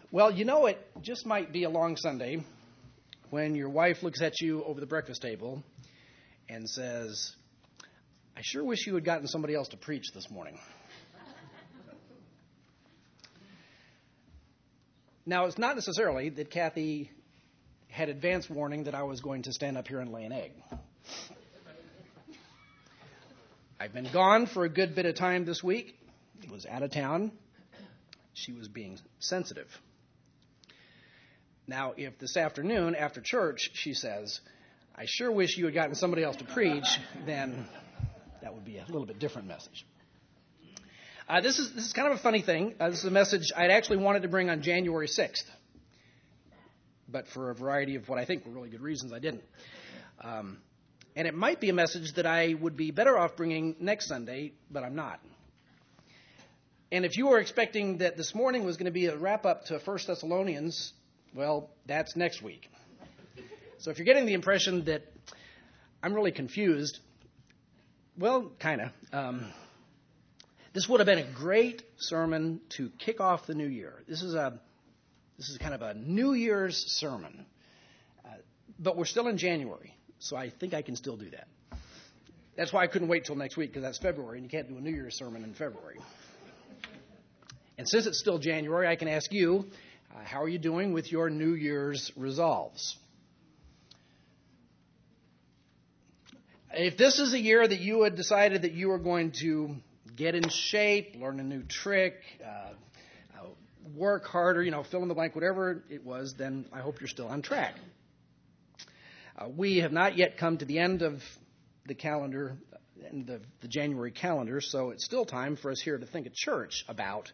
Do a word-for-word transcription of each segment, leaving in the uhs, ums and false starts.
Well, you know, it just might be a long Sunday when your wife looks at you over the breakfast table and says, I sure wish you had gotten somebody else to preach this morning. Now, it's not necessarily that Kathy had advance warning that I was going to stand up here and lay an egg. I've been gone for a good bit of time this week. I was out of town. She was being sensitive. Now, if this afternoon after church she says, I sure wish you had gotten somebody else to preach, then that would be a little bit different message. Uh, this is this is kind of a funny thing. Uh, this is a message I'd actually wanted to bring on January sixth. But for a variety of what I think were really good reasons, I didn't. Um, and it might be a message that I would be better off bringing next Sunday, but I'm not. And if you were expecting that this morning was going to be a wrap-up to First Thessalonians, well, that's next week. So if you're getting the impression that I'm really confused, well, kind of. Um, this would have been a great sermon to kick off the new year. This is a this is kind of a New Year's sermon. Uh, but we're still in January, so I think I can still do that. That's why I couldn't wait till next week, because that's February, and you can't do a New Year's sermon in February. And since it's still January, I can ask you, uh, how are you doing with your New Year's resolves? If this is a year that you had decided that you were going to get in shape, learn a new trick, uh, uh, work harder, you know, fill in the blank, whatever it was, then I hope you're still on track. Uh, we have not yet come to the end of the calendar, end of the January calendar, so it's still time for us here to think at church about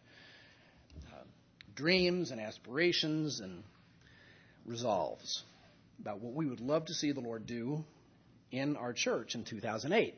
dreams and aspirations and resolves about what we would love to see the Lord do in our church in two thousand eight.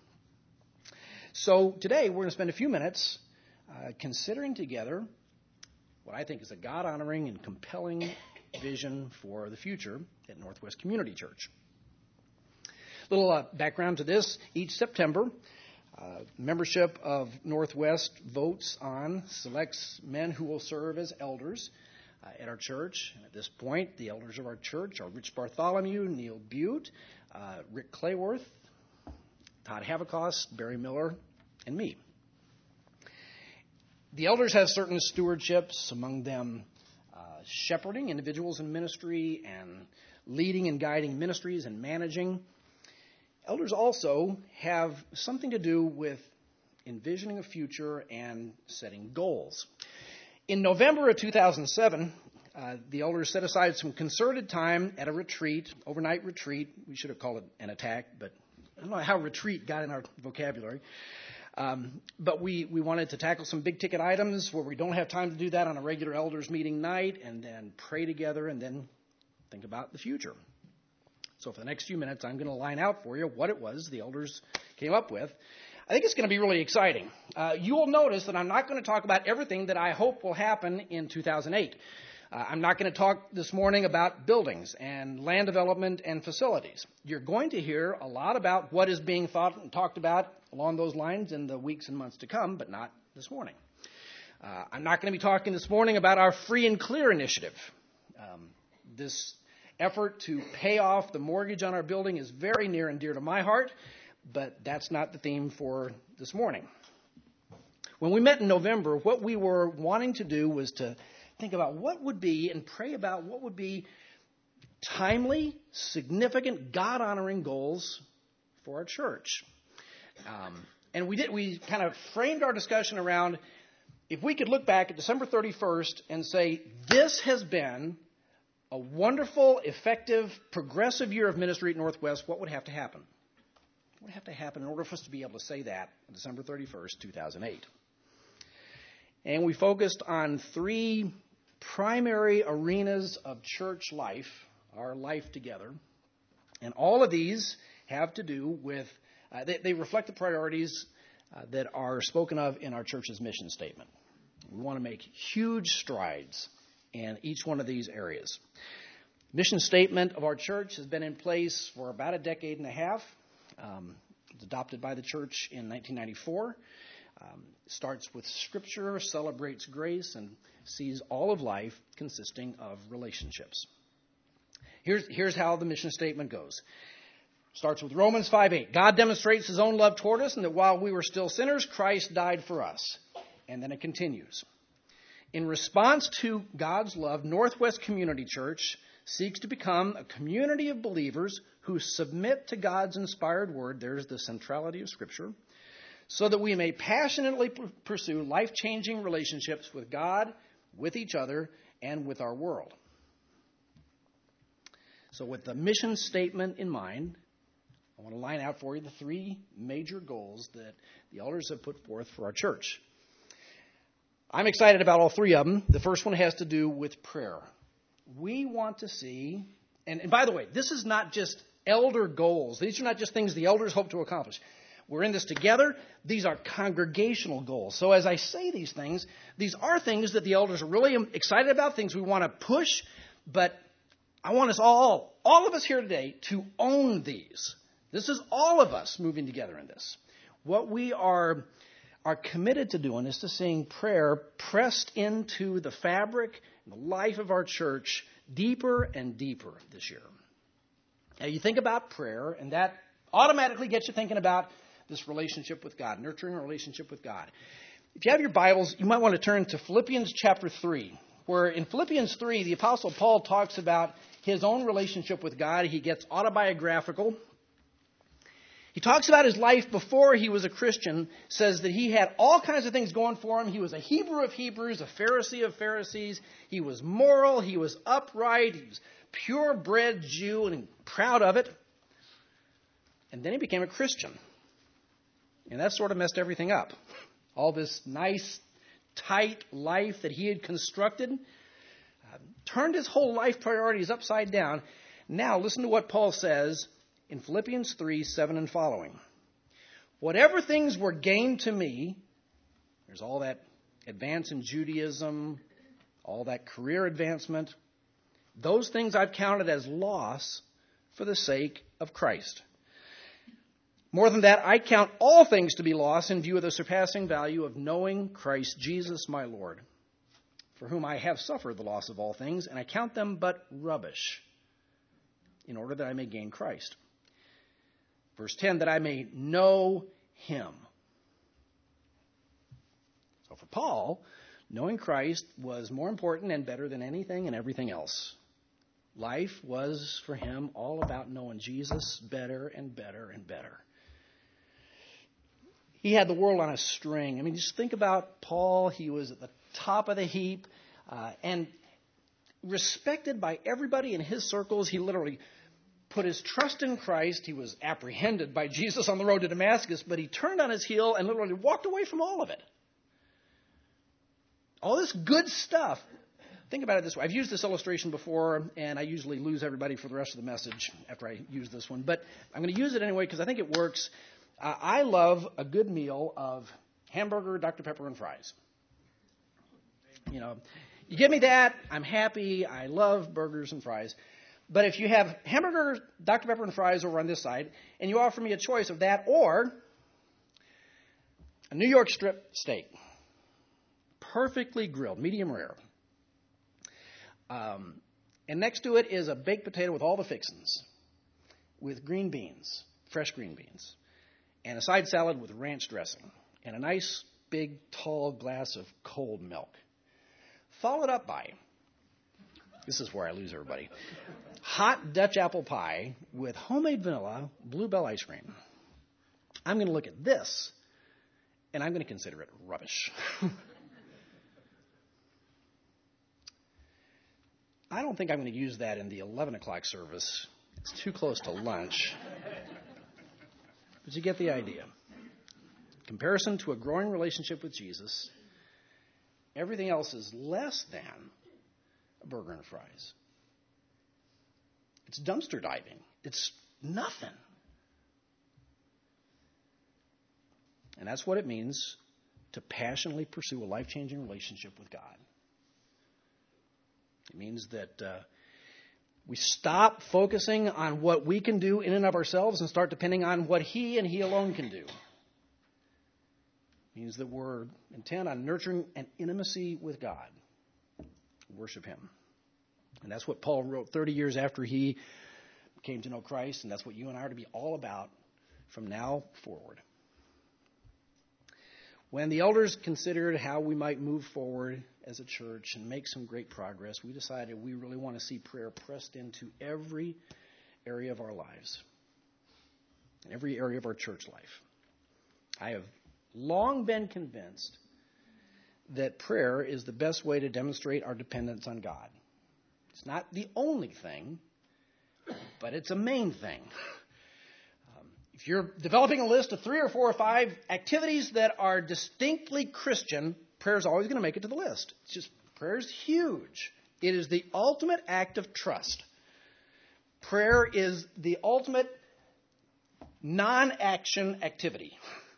So today we're going to spend a few minutes uh, considering together what I think is a God-honoring and compelling vision for the future at Northwest Community Church. A little uh, background to this. Each September, Uh, membership of Northwest votes on, selects men who will serve as elders uh, at our church. And at this point, the elders of our church are Rich Bartholomew, Neil Butte, uh, Rick Clayworth, Todd Havacost, Barry Miller, and me. The elders have certain stewardships, among them uh, shepherding individuals in ministry and leading and guiding ministries and managing. Elders also have something to do with envisioning a future and setting goals. In November of two thousand seven, uh, the elders set aside some concerted time at a retreat, overnight retreat. We should have called it an attack, but I don't know how retreat got in our vocabulary. Um, but we, we wanted to tackle some big-ticket items where we don't have time to do that on a regular elders meeting night, and then pray together and then think about the future. So for the next few minutes, I'm going to line out for you what it was the elders came up with. I think it's going to be really exciting. Uh, you will notice that I'm not going to talk about everything that I hope will happen in two thousand eight. Uh, I'm not going to talk this morning about buildings and land development and facilities. You're going to hear a lot about what is being thought and talked about along those lines in the weeks and months to come, but not this morning. Uh, I'm not going to be talking this morning about our Free and Clear initiative. Um, this effort to pay off the mortgage on our building is very near and dear to my heart, but that's not the theme for this morning. When we met in November, what we were wanting to do was to think about what would be and pray about what would be timely, significant, God-honoring goals for our church. Um, and we did. We kind of framed our discussion around if we could look back at December thirty-first and say, this has been a wonderful, effective, progressive year of ministry at Northwest, what would have to happen? What would have to happen in order for us to be able to say that on December thirty-first, two thousand eight? And we focused on three primary arenas of church life, our life together. And all of these have to do with, uh, they, they reflect the priorities uh, that are spoken of in our church's mission statement. We want to make huge strides in each one of these areas. Mission statement of our church has been in place for about a decade and a half. Um, it was adopted by the church in nineteen ninety-four. Um, starts with Scripture, celebrates grace, and sees all of life consisting of relationships. Here's, here's how the mission statement goes. Starts with Romans five eight. God demonstrates his own love toward us, and that while we were still sinners, Christ died for us. And then it continues. In response to God's love, Northwest Community Church seeks to become a community of believers who submit to God's inspired word. There's the centrality of Scripture. So that we may passionately pursue life-changing relationships with God, with each other, and with our world. So with the mission statement in mind, I want to line out for you the three major goals that the elders have put forth for our church. I'm excited about all three of them. The first one has to do with prayer. We want to see, and, and by the way, this is not just elder goals. These are not just things the elders hope to accomplish. We're in this together. These are congregational goals. So as I say these things, these are things that the elders are really excited about, things we want to push, but I want us all, all of us here today, to own these. This is all of us moving together in this. What we are, are committed to doing is to seeing prayer pressed into the fabric and the life of our church deeper and deeper this year. Now you think about prayer, and that automatically gets you thinking about this relationship with God, nurturing a relationship with God. If you have your Bibles, you might want to turn to Philippians chapter three, where in Philippians three, the Apostle Paul talks about his own relationship with God. He gets autobiographical. He talks about his life before he was a Christian, says that he had all kinds of things going for him. He was a Hebrew of Hebrews, a Pharisee of Pharisees. He was moral. He was upright. He was purebred Jew and proud of it. And then he became a Christian. And that sort of messed everything up. All this nice, tight life that he had constructed uh, turned his whole life priorities upside down. Now, listen to what Paul says in Philippians three, seven and following. Whatever things were gained to me, there's all that advance in Judaism, all that career advancement, those things I've counted as loss for the sake of Christ. More than that, I count all things to be lost in view of the surpassing value of knowing Christ Jesus my Lord, for whom I have suffered the loss of all things, and I count them but rubbish, in order that I may gain Christ. Verse ten, that I may know him. So for Paul, knowing Christ was more important and better than anything and everything else. Life was for him all about knowing Jesus better and better and better. He had the world on a string. I mean, just think about Paul. He was at the top of the heap uh, and respected by everybody in his circles. He literally put his trust in Christ. He was apprehended by Jesus on the road to Damascus, but he turned on his heel and literally walked away from all of it. All this good stuff. Think about it this way. I've used this illustration before, and I usually lose everybody for the rest of the message after I use this one. But I'm going to use it anyway because I think it works. Uh, I love a good meal of hamburger, Doctor Pepper, and fries. You know, you give me that, I'm happy. I love burgers and fries. But if you have hamburger, Doctor Pepper, and fries over on this side, and you offer me a choice of that or a New York strip steak, perfectly grilled, medium rare, um, and next to it is a baked potato with all the fixings, with green beans, fresh green beans, and a side salad with ranch dressing, and a nice big tall glass of cold milk, followed up by, this is where I lose everybody, hot Dutch apple pie with homemade vanilla Bluebell ice cream. I'm going to look at this, and I'm going to consider it rubbish. I don't think I'm going to use that in the eleven o'clock service. It's too close to lunch. But you get the idea. In comparison to a growing relationship with Jesus, everything else is less than a burger and fries. It's dumpster diving. It's nothing. And that's what it means to passionately pursue a life-changing relationship with God. It means that uh, we stop focusing on what we can do in and of ourselves and start depending on what He and He alone can do. It means that we're intent on nurturing an intimacy with God. Worship him. And that's what Paul wrote thirty years after he came to know Christ, and that's what you and I are to be all about from now forward. When the elders considered how we might move forward as a church and make some great progress, we decided we really want to see prayer pressed into every area of our lives, every area of our church life. I have long been convinced that prayer is the best way to demonstrate our dependence on God. It's not the only thing, but it's a main thing. If you're developing a list of three or four or five activities that are distinctly Christian, prayer is always going to make it to the list. It's just, prayer is huge. It is the ultimate act of trust. Prayer is the ultimate non-action activity.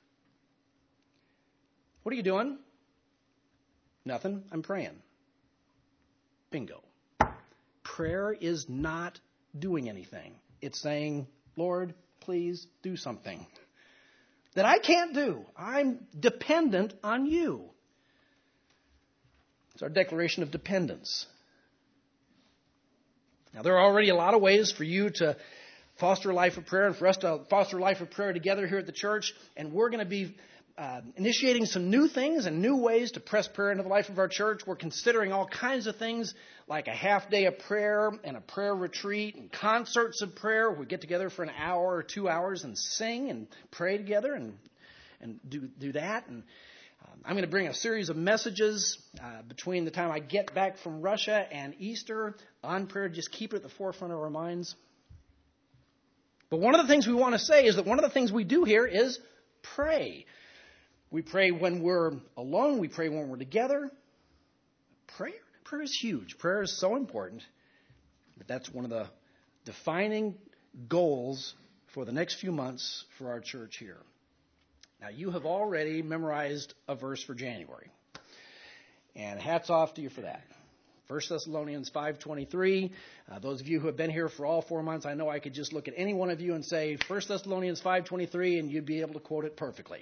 What are you doing? Nothing. I'm praying. Bingo. Prayer is not doing anything. It's saying, Lord, please do something that I can't do. I'm dependent on you. It's our declaration of dependence. Now, there are already a lot of ways for you to foster a life of prayer and for us to foster a life of prayer together here at the church. And we're going to be uh, initiating some new things and new ways to press prayer into the life of our church. We're considering all kinds of things like a half day of prayer and a prayer retreat and concerts of prayer. We get together for an hour or two hours and sing and pray together and and do do that. And um, I'm going to bring a series of messages uh, between the time I get back from Russia and Easter on prayer. Just keep it at the forefront of our minds. But one of the things we want to say is that one of the things we do here is pray. We pray when we're alone. We pray when we're together. Prayer, prayer is huge. Prayer is so important that that's one of the defining goals for the next few months for our church here. Now, you have already memorized a verse for January, and hats off to you for that. First Thessalonians five twenty-three. Uh, those of you who have been here for all four months, I know I could just look at any one of you and say First Thessalonians five twenty-three, and you'd be able to quote it perfectly.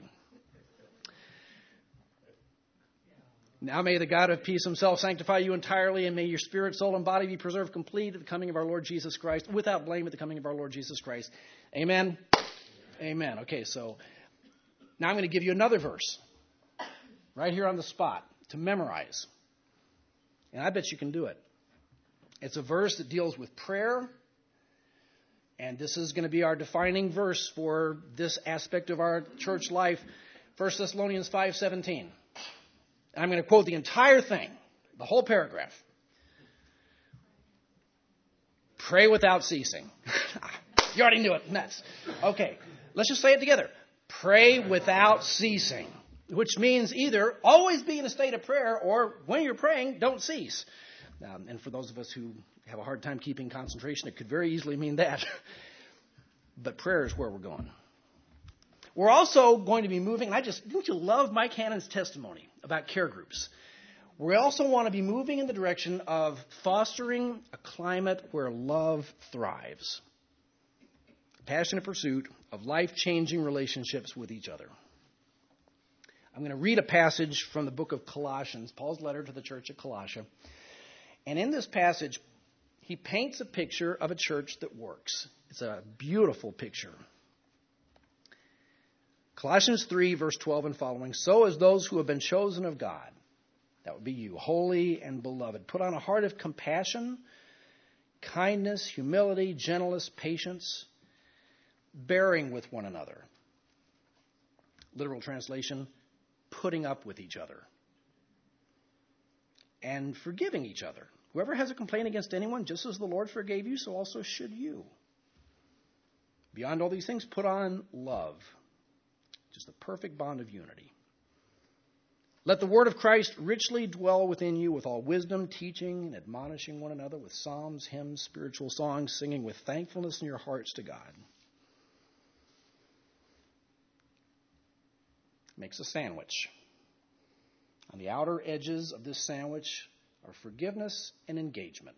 Now may the God of peace himself sanctify you entirely, and may your spirit, soul, and body be preserved complete at the coming of our Lord Jesus Christ, without blame at the coming of our Lord Jesus Christ. Amen? Amen. Okay, so now I'm going to give you another verse right here on the spot to memorize. And I bet you can do it. It's a verse that deals with prayer, and this is going to be our defining verse for this aspect of our church life, First Thessalonians five seventeen. And I'm going to quote the entire thing, the whole paragraph. Pray without ceasing. You already knew it. That's okay. Let's just say it together. Pray without ceasing, which means either always be in a state of prayer or when you're praying, don't cease. Um, and for those of us who have a hard time keeping concentration, it could very easily mean that. But prayer is where we're going. We're also going to be moving, and I just, don't you love Mike Hannon's testimony about care groups? We also want to be moving in the direction of fostering a climate where love thrives. Passionate pursuit of life-changing relationships with each other. I'm going to read a passage from the book of Colossians, Paul's letter to the church at Colossia. And in this passage, he paints a picture of a church that works. It's a beautiful picture. Colossians three, verse twelve and following. So as those who have been chosen of God, that would be you, holy and beloved, put on a heart of compassion, kindness, humility, gentleness, patience, bearing with one another. Literal translation, putting up with each other. And forgiving each other. Whoever has a complaint against anyone, just as the Lord forgave you, so also should you. Beyond all these things, put on love. Just the perfect bond of unity. Let the word of Christ richly dwell within you with all wisdom, teaching and admonishing one another with psalms, hymns, spiritual songs, singing with thankfulness in your hearts to God. Makes a sandwich. On the outer edges of this sandwich are forgiveness and engagement.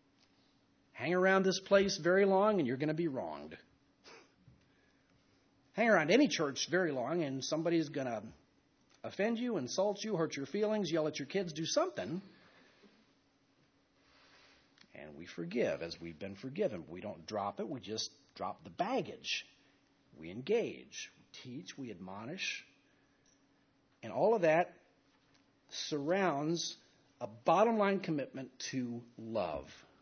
Hang around this place very long and you're going to be wronged. hang around any church very long and somebody's going to offend you, insult you, hurt your feelings, yell at your kids, do something. And we forgive as we've been forgiven. We don't drop it. We just drop the baggage. We engage. We teach. We admonish. And all of that surrounds a bottom line commitment to love.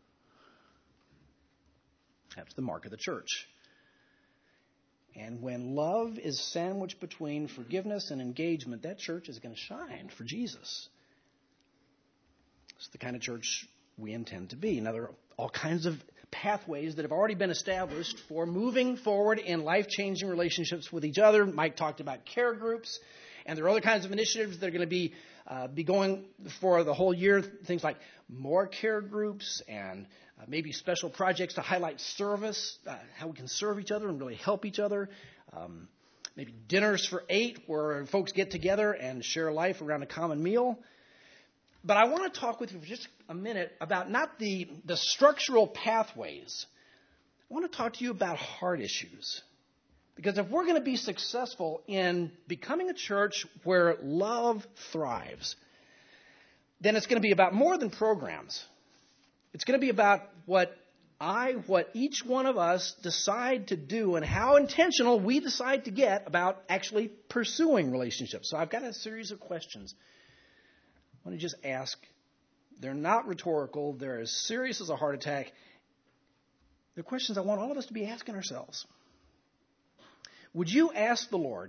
That's the mark of the church. And when love is sandwiched between forgiveness and engagement, that church is going to shine for Jesus. It's the kind of church we intend to be. Now, there are all kinds of pathways that have already been established for moving forward in life-changing relationships with each other. Mike talked about care groups, and there are other kinds of initiatives that are going to be uh, be going for the whole year. Things like more care groups and uh, maybe special projects to highlight service, uh, how we can serve each other and really help each other. Um, maybe dinners for eight where folks get together and share life around a common meal. But I want to talk with you for just a minute about not the, the structural pathways. I want to talk to you about heart issues. Because if we're going to be successful in becoming a church where love thrives, then it's going to be about more than programs. It's going to be about what I, what each one of us decide to do and how intentional we decide to get about actually pursuing relationships. So I've got a series of questions. I want to just ask. They're not rhetorical. They're as serious as a heart attack. They're questions I want all of us to be asking ourselves. Would you ask the Lord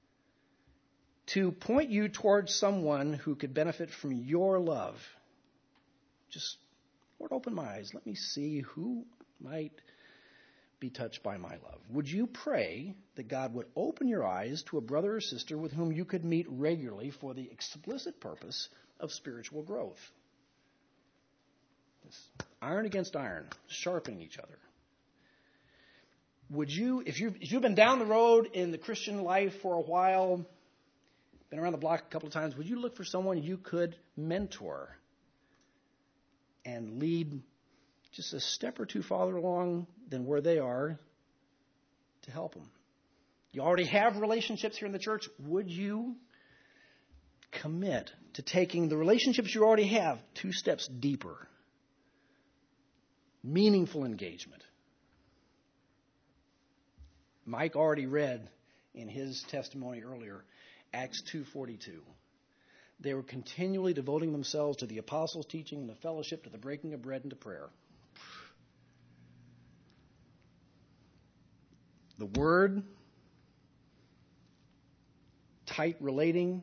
to point you towards someone who could benefit from your love? Just, Lord, open my eyes. Let me see who might be touched by my love. Would you pray that God would open your eyes to a brother or sister with whom you could meet regularly for the explicit purpose of spiritual growth? This iron against iron, sharpening each other. Would you, if you've, if you've been down the road in the Christian life for a while, been around the block a couple of times, would you look for someone you could mentor and lead just a step or two farther along than where they are to help them? You already have relationships here in the church. Would you commit to taking the relationships you already have two steps deeper? Meaningful engagement. Mike already read in his testimony earlier, Acts two forty-two. They were continually devoting themselves to the apostles' teaching and the fellowship, to the breaking of bread and to prayer. The word, tight relating,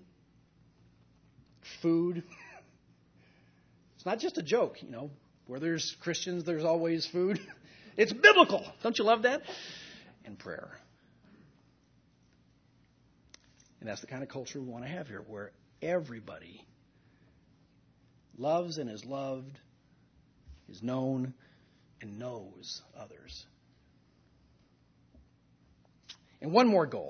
food. It's not just a joke, you know. Where there's Christians, there's always food. It's biblical. Don't you love that? And prayer. And that's the kind of culture we want to have here, where everybody loves and is loved, is known, and knows others. And one more goal.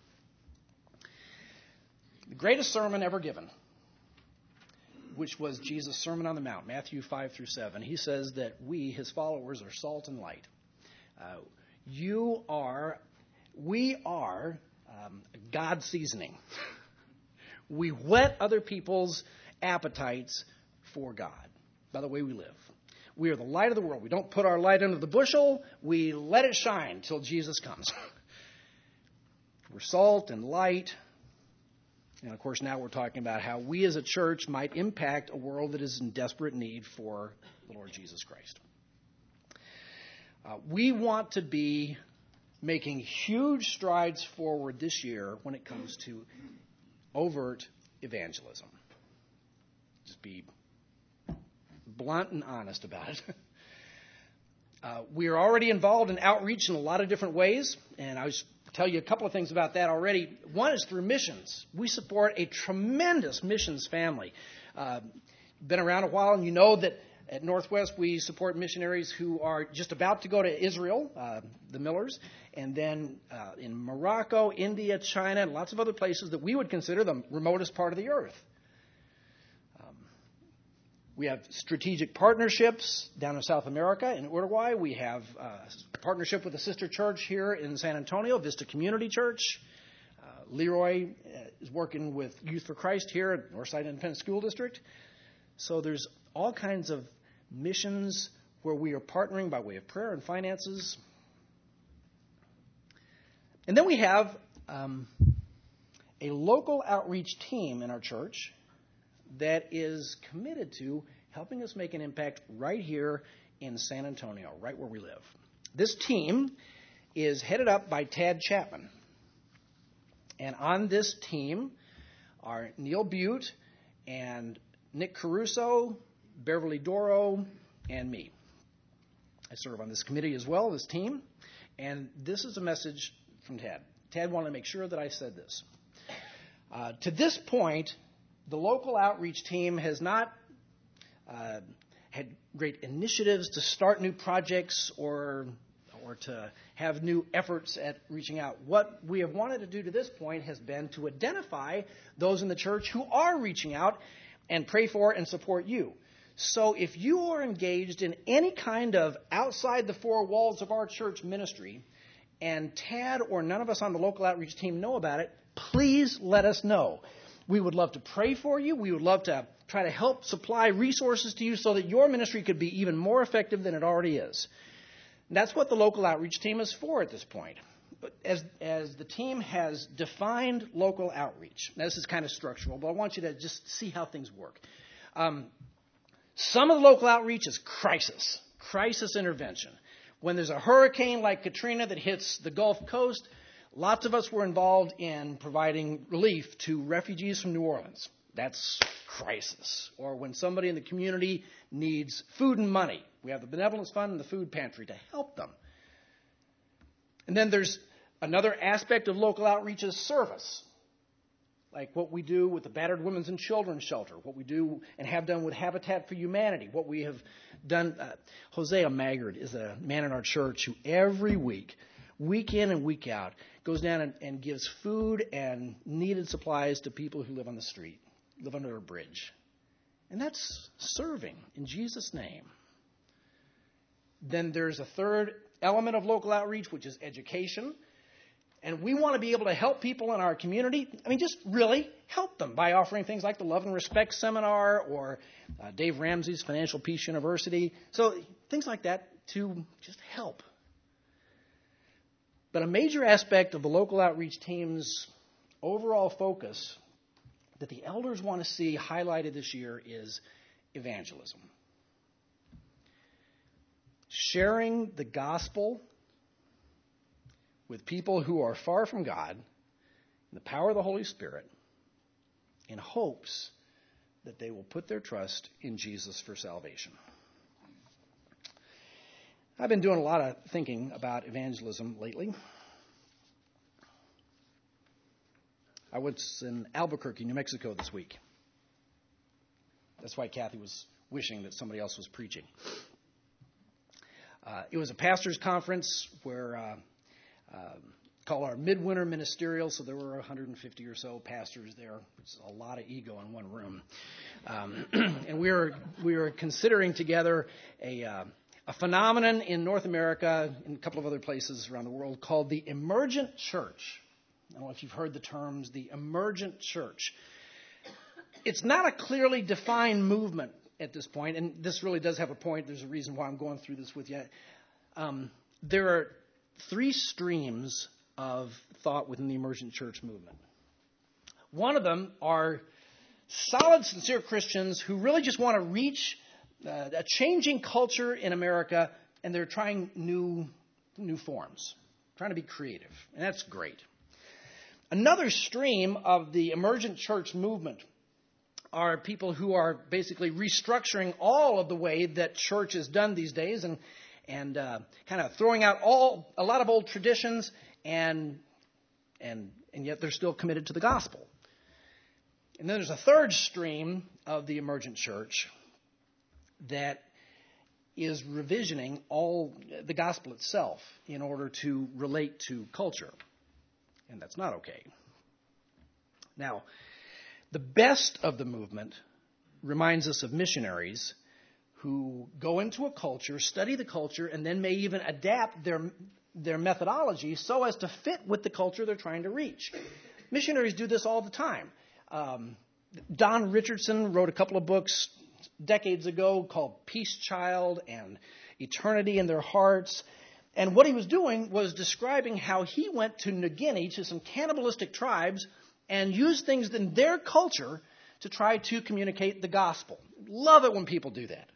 The greatest sermon ever given, which was Jesus' Sermon on the Mount, Matthew five through seven. He says that we, his followers, are salt and light. Uh, you are, we are um, God's seasoning. We whet other people's appetites for God by the way we live. We are the light of the world. We don't put our light under the bushel. We let it shine till Jesus comes. We're salt and light. And, of course, now we're talking about how we as a church might impact a world that is in desperate need for the Lord Jesus Christ. Uh, we want to be making huge strides forward this year when it comes to overt evangelism. Just be blunt and honest about it. Uh, we are already involved in outreach in a lot of different ways, and I was tell you a couple of things about that already. One is through missions. We support a tremendous missions family. Uh, been around a while, and you know that at Northwest we support missionaries who are just about to go to Israel, uh, the Millers, and then uh, in Morocco, India, China, and lots of other places that we would consider the remotest part of the earth. Um, We have strategic partnerships down in South America. In Uruguay, we have uh, a partnership with a sister church here in San Antonio, Vista Community Church. Uh, Leroy uh, is working with Youth for Christ here at Northside Independent School District. So there's all kinds of missions where we are partnering by way of prayer and finances. And then we have um, a local outreach team in our church that is committed to helping us make an impact right here in San Antonio, right where we live. This team is headed up by Tad Chapman. And on this team are Neil Butte and Nick Caruso, Beverly Doro, and me. I serve on this committee as well, this team. And this is a message from Tad. Tad wanted to make sure that I said this. Uh, to this point, the local outreach team has not uh, had great initiatives to start new projects or or to have new efforts at reaching out. What we have wanted to do to this point has been to identify those in the church who are reaching out and pray for and support you. So if you are engaged in any kind of outside the four walls of our church ministry, and Tad or none of us on the local outreach team know about it, please let us know. We would love to pray for you. We would love to try to help supply resources to you so that your ministry could be even more effective than it already is. And that's what the local outreach team is for at this point. But as, as the team has defined local outreach, now this is kind of structural, but I want you to just see how things work. Um, some of the local outreach is crisis, crisis intervention. When there's a hurricane like Katrina that hits the Gulf Coast, lots of us were involved in providing relief to refugees from New Orleans. That's crisis. Or when somebody in the community needs food and money, we have the Benevolence Fund and the Food Pantry to help them. And then there's another aspect of local outreach is service, like what we do with the Battered Women's and Children's Shelter, what we do and have done with Habitat for Humanity, what we have done. Uh, Hosea Maggard is a man in our church who every week, week in and week out, goes down and, and gives food and needed supplies to people who live on the street, live under a bridge. And that's serving in Jesus' name. Then there's a third element of local outreach, which is education. And we want to be able to help people in our community. I mean, just really help them by offering things like the Love and Respect Seminar or uh, Dave Ramsey's Financial Peace University. So things like that to just help. But a major aspect of the local outreach team's overall focus that the elders want to see highlighted this year is evangelism. Sharing the gospel with people who are far from God in the power of the Holy Spirit in hopes that they will put their trust in Jesus for salvation. I've been doing a lot of thinking about evangelism lately. I was in Albuquerque, New Mexico this week. That's why Kathy was wishing that somebody else was preaching. Uh, it was a pastor's conference where uh, uh, called our Midwinter Ministerial, so there were one hundred fifty or so pastors there, which is a lot of ego in one room. Um, and we were we were considering together a uh, a phenomenon in North America and a couple of other places around the world called the emergent church. I don't know if you've heard the terms, the emergent church. It's not a clearly defined movement at this point, and this really does have a point. There's a reason why I'm going through this with you. Um, there are three streams of thought within the emergent church movement. One of them are solid, sincere Christians who really just want to reach uh, a changing culture in America, and they're trying new, new forms, trying to be creative, and that's great. Another stream of the emergent church movement are people who are basically restructuring all of the way that church is done these days and and uh, kind of throwing out all a lot of old traditions and and and yet they're still committed to the gospel. And then there's a third stream of the emergent church that is revisioning all the gospel itself in order to relate to culture. And that's not okay. Now, the best of the movement reminds us of missionaries who go into a culture, study the culture, and then may even adapt their their methodology so as to fit with the culture they're trying to reach. Missionaries do this all the time. Um, Don Richardson wrote a couple of books decades ago called Peace Child and Eternity in Their Hearts. And what he was doing was describing how he went to New Guinea, to some cannibalistic tribes, and used things in their culture to try to communicate the gospel. Love it when people do that.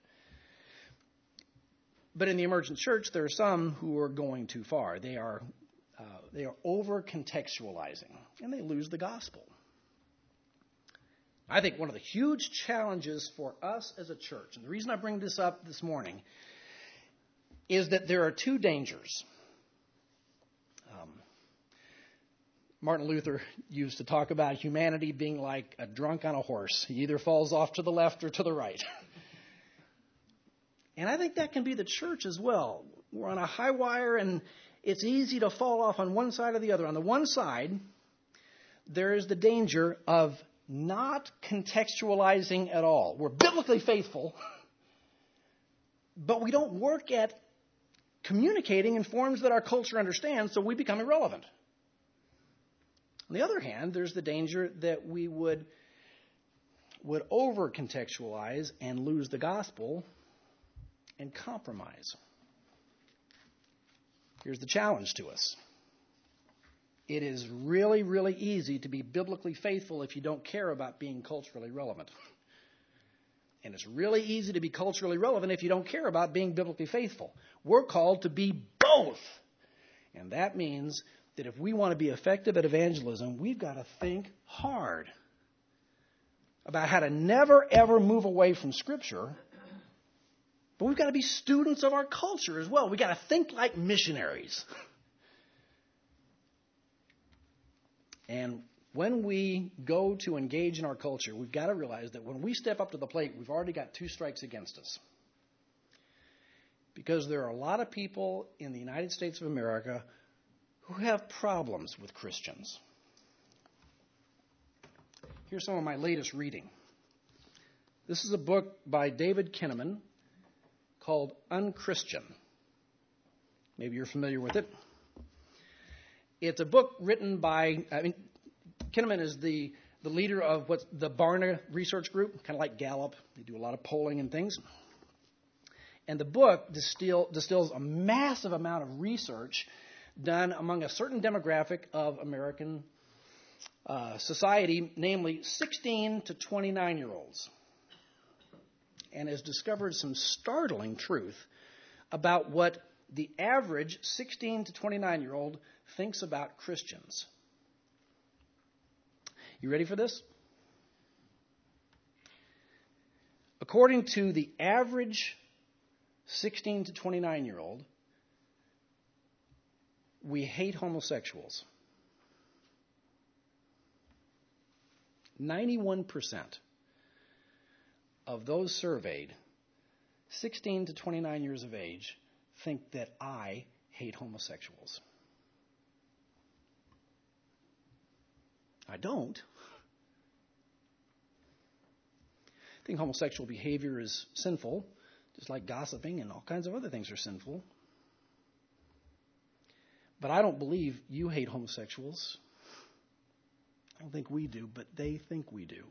But in the emergent church, there are some who are going too far. They are uh, they are over-contextualizing, and they lose the gospel. I think one of the huge challenges for us as a church, and the reason I bring this up this morning, is that there are two dangers. Um, Martin Luther used to talk about humanity being like a drunk on a horse. He either falls off to the left or to the right. And I think that can be the church as well. We're on a high wire, and it's easy to fall off on one side or the other. On the one side, there is the danger of not contextualizing at all. We're biblically faithful, but we don't work at communicating in forms that our culture understands, so we become irrelevant. On the other hand, there's the danger that we would, would over-contextualize and lose the gospel and compromise. Here's the challenge to us. It is really, really easy to be biblically faithful if you don't care about being culturally relevant. And it's really easy to be culturally relevant if you don't care about being biblically faithful. We're called to be both. And that means that if we want to be effective at evangelism, we've got to think hard about how to never, ever move away from Scripture. But we've got to be students of our culture as well. We've got to think like missionaries. And when we go to engage in our culture, we've got to realize that when we step up to the plate, we've already got two strikes against us. Because there are a lot of people in the United States of America who have problems with Christians. Here's some of my latest reading. This is a book by David Kinnaman called Unchristian. Maybe you're familiar with it. It's a book written by, I mean, Kinnaman is the, the leader of what's the Barna Research Group, kind of like Gallup. They do a lot of polling and things. And the book distill, distills a massive amount of research done among a certain demographic of American uh, society, namely sixteen to twenty-nine-year-olds, and has discovered some startling truth about what the average sixteen to twenty-nine-year-old thinks about Christians. You ready for this? According to the average sixteen to twenty-nine-year-old, we hate homosexuals. ninety-one percent of those surveyed, sixteen to twenty-nine years of age, think that I hate homosexuals. I don't. I think homosexual behavior is sinful, just like gossiping and all kinds of other things are sinful. But I don't believe you hate homosexuals. I don't think we do, but they think we do.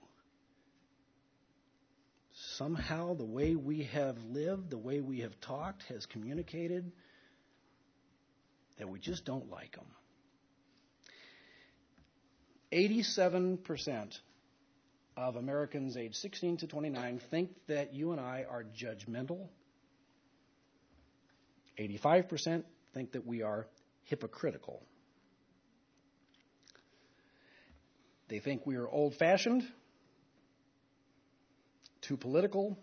Somehow the way we have lived, the way we have talked, has communicated that we just don't like them. eighty-seven percent of Americans aged sixteen to twenty-nine think that you and I are judgmental. eighty-five percent think that we are hypocritical. They think we are old-fashioned, too political.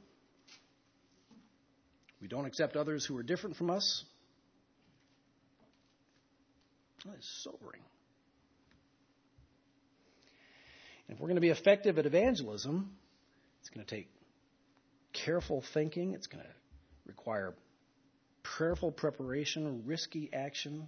We don't accept others who are different from us. That is sobering. And if we're going to be effective at evangelism, it's going to take careful thinking. It's going to require prayerful preparation, risky action,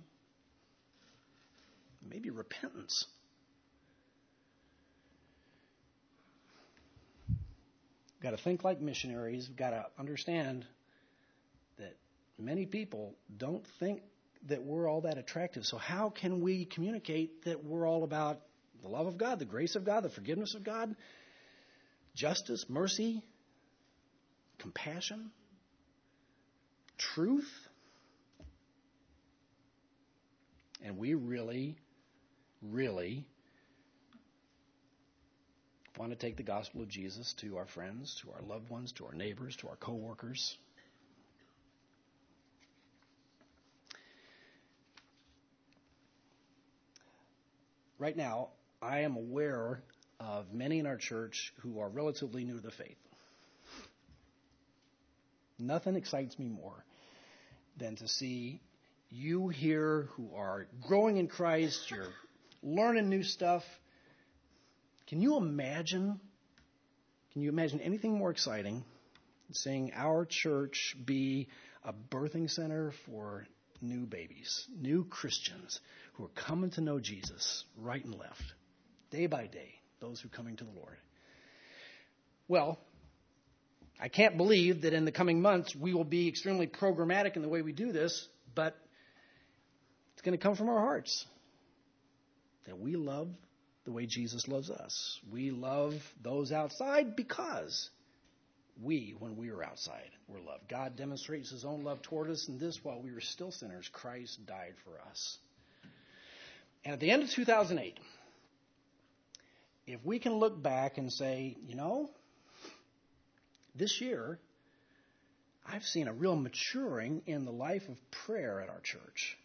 maybe repentance. We've got to think like missionaries. We've got to understand that many people don't think that we're all that attractive. So how can we communicate that we're all about the love of God, the grace of God, the forgiveness of God, justice, mercy, compassion, truth? And we really, really want to take the gospel of Jesus to our friends, to our loved ones, to our neighbors, to our coworkers. Right now, I am aware of many in our church who are relatively new to the faith. Nothing excites me more than to see you here who are growing in Christ, you're learning new stuff. Can you imagine, can you imagine anything more exciting than seeing our church be a birthing center for new babies, new Christians who are coming to know Jesus right and left, day by day, those who are coming to the Lord? Well, I can't believe that in the coming months we will be extremely programmatic in the way we do this, but it's going to come from our hearts that we love the way Jesus loves us. We love those outside because we, when we were outside, were loved. God demonstrates his own love toward us in this: while we were still sinners, Christ died for us. And at the end of two thousand eight, if we can look back and say, you know, this year, I've seen a real maturing in the life of prayer at our church.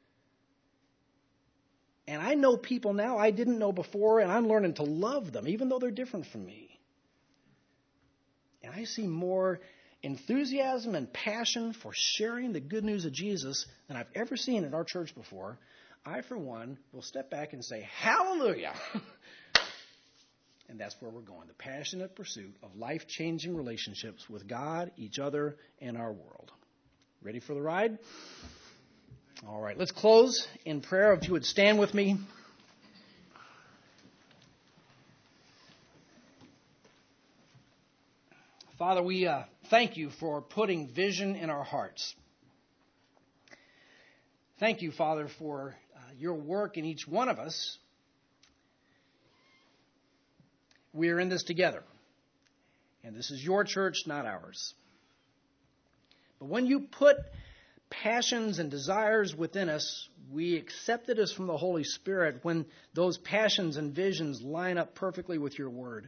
And I know people now I didn't know before, and I'm learning to love them, even though they're different from me. And I see more enthusiasm and passion for sharing the good news of Jesus than I've ever seen at our church before. I, for one, will step back and say, hallelujah! And that's where we're going, the passionate pursuit of life-changing relationships with God, each other, and our world. Ready for the ride? All right, let's close in prayer. If you would stand with me. Father, we uh, thank you for putting vision in our hearts. Thank you, Father, for uh, your work in each one of us. We are in this together. And this is your church, not ours. But when you put passions and desires within us, we accept it as from the Holy Spirit when those passions and visions line up perfectly with your word.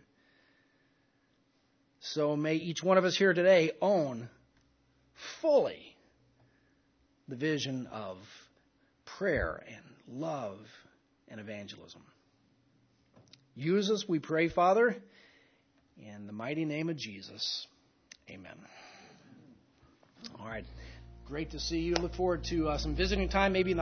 So may each one of us here today own fully the vision of prayer and love and evangelism. Use us, we pray, Father, in the mighty name of Jesus. Amen. All right. Great to see you. Look forward to uh, some visiting time, maybe in the